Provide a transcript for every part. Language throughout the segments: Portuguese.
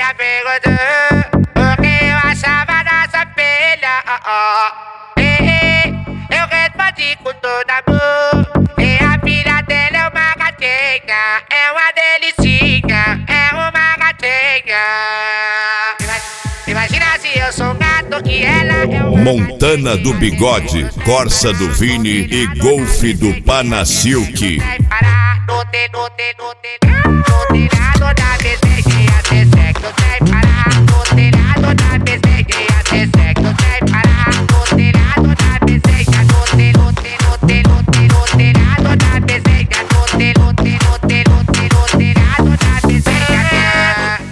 perguntou o que eu achava dessa filha. Eu respondi com todo amor. E a filha dele é uma gatinha, é uma delicinha, é uma gatinha. Imagina se eu sou um gato e ela é uma Montana do Bigode, Corsa do Vini e Golf do Panasilk. vai parar no telhado da bezerrinha, ter sexo sem parar. No telhado da bezerrinha, ter sexo sem parar. No telhado da bezerrinha, no telhado da bezerrinha, no telhado da bezerrinha.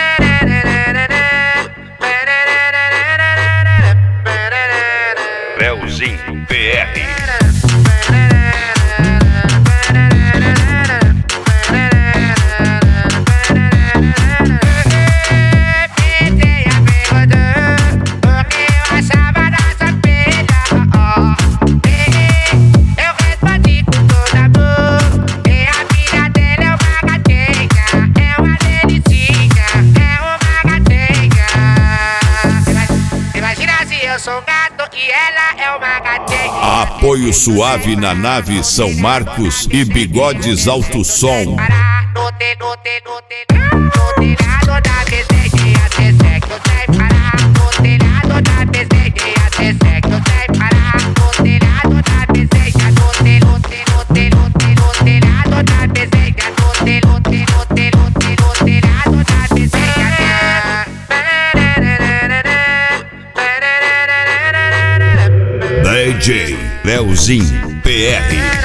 Leozinho PR. Eu sou um gato e ela é uma gatinha. Apoio suave na nave São Marcos e Bigodes Alto Som. Parar no telhado da bezerrinha, ter sexo sem parar. No telhado da bezerrinha, ter sexo sem parar. No telhado da bezerrinha, no telhado da bezerrinha, no telhado da bezerrinha. DJ Leozinho PR.